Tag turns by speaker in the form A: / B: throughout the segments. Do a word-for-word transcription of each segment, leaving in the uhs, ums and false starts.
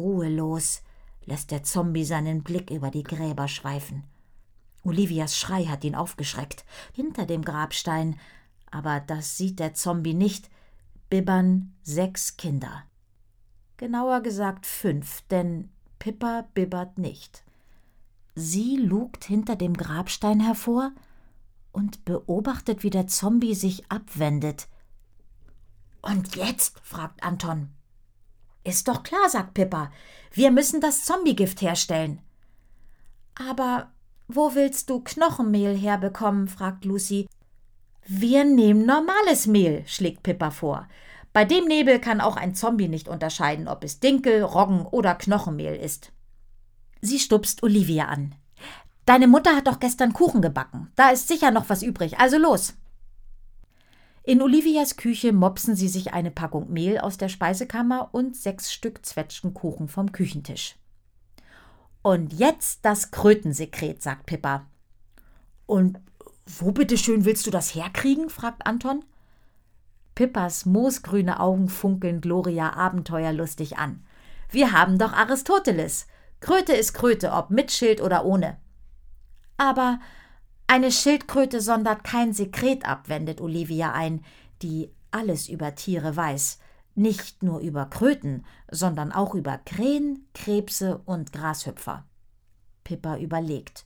A: ruhelos, lässt der Zombie seinen Blick über die Gräber schweifen. Olivias Schrei hat ihn aufgeschreckt. Hinter dem Grabstein, aber das sieht der Zombie nicht, bibbern sechs Kinder. Genauer gesagt fünf, denn Pippa bibbert nicht. Sie lugt hinter dem Grabstein hervor und beobachtet, wie der Zombie sich abwendet. »Und jetzt?« fragt Anton. »Ist doch klar«, sagt Pippa. »Wir müssen das Zombiegift herstellen.« »Aber wo willst du Knochenmehl herbekommen?« fragt Lucy. »Wir nehmen normales Mehl«, schlägt Pippa vor. »Bei dem Nebel kann auch ein Zombie nicht unterscheiden, ob es Dinkel, Roggen oder Knochenmehl ist.« Sie stupst Olivia an. »Deine Mutter hat doch gestern Kuchen gebacken. Da ist sicher noch was übrig, also los!« In Olivias Küche mopsen sie sich eine Packung Mehl aus der Speisekammer und sechs Stück Zwetschgenkuchen vom Küchentisch. »Und jetzt das Krötensekret«, sagt Pippa. »Und wo bitteschön willst du das herkriegen?« fragt Anton. Pippas moosgrüne Augen funkeln Gloria abenteuerlustig an. »Wir haben doch Aristoteles. Kröte ist Kröte, ob mit Schild oder ohne.« »Aber eine Schildkröte sondert kein Sekret ab«, wendet Olivia ein, die alles über Tiere weiß. Nicht nur über Kröten, sondern auch über Krähen, Krebse und Grashüpfer. Pippa überlegt.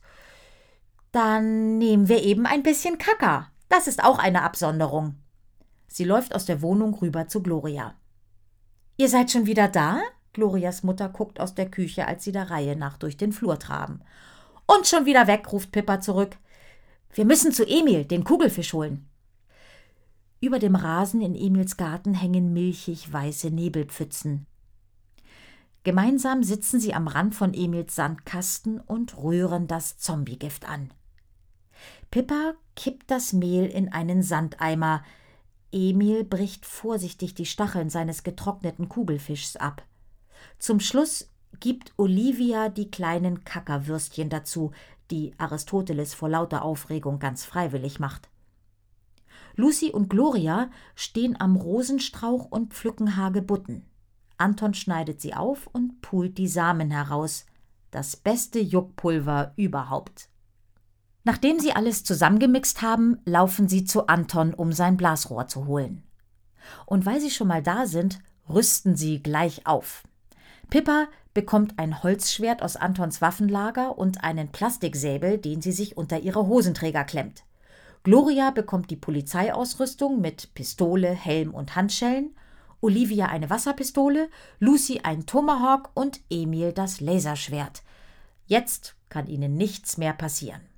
A: »Dann nehmen wir eben ein bisschen Kaka. Das ist auch eine Absonderung.« Sie läuft aus der Wohnung rüber zu Gloria. »Ihr seid schon wieder da?« Glorias Mutter guckt aus der Küche, als sie der Reihe nach durch den Flur traben. »Und schon wieder weg«, ruft Pippa zurück. »Wir müssen zu Emil, den Kugelfisch holen.« Über dem Rasen in Emils Garten hängen milchig weiße Nebelpfützen. Gemeinsam sitzen sie am Rand von Emils Sandkasten und rühren das Zombiegift an. Pippa kippt das Mehl in einen Sandeimer. Emil bricht vorsichtig die Stacheln seines getrockneten Kugelfischs ab. Zum Schluss gibt Olivia die kleinen Kackerwürstchen dazu, die Aristoteles vor lauter Aufregung ganz freiwillig macht. Lucy und Gloria stehen am Rosenstrauch und pflücken Hagebutten. Anton schneidet sie auf und pult die Samen heraus. Das beste Juckpulver überhaupt. Nachdem sie alles zusammengemixt haben, laufen sie zu Anton, um sein Blasrohr zu holen. Und weil sie schon mal da sind, rüsten sie gleich auf. Pippa bekommt ein Holzschwert aus Antons Waffenlager und einen Plastiksäbel, den sie sich unter ihre Hosenträger klemmt. Gloria bekommt die Polizeiausrüstung mit Pistole, Helm und Handschellen, Olivia eine Wasserpistole, Lucy ein Tomahawk und Emil das Laserschwert. Jetzt kann ihnen nichts mehr passieren.